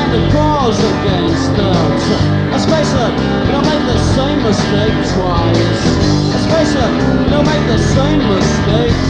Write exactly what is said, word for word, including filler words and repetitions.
and the cause against them. Let's face it, we don't make the same mistake twice. Let's face it, we don't make the same mistake